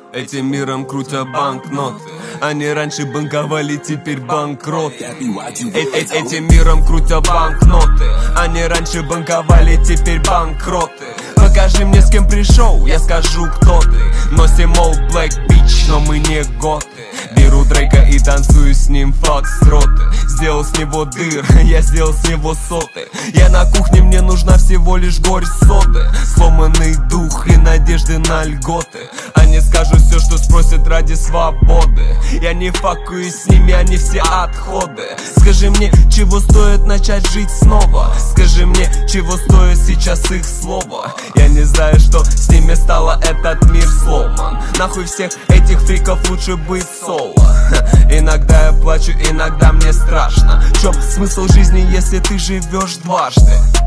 Этим миром крутя банкноты. Они раньше банковали, теперь банкроты. Этим миром крутя банкноты. Они раньше банковали, теперь банкроты. Покажи мне, с кем пришел, я скажу, кто ты. Носим old black bitch, но мы не готы. Беру Дрейка и танцую с ним фокстроты. Сделал с него дыр, я сделал с него соты. Я на кухне, мне нужна всего лишь горсть соды. Сломанный дух и надежды на льготы. Они скажут все, что спросят ради свободы. Я не факую с ними, они все отходы. Скажи мне, чего стоит начать жить снова? Скажи мне, чего стоит сейчас их слово? Я не знаю, что с ними стало, этот мир сломан. Нахуй всех этих фриков, лучше быть соло. Иногда я плачу, иногда мне страшно. В чем смысл жизни, если ты живешь дважды?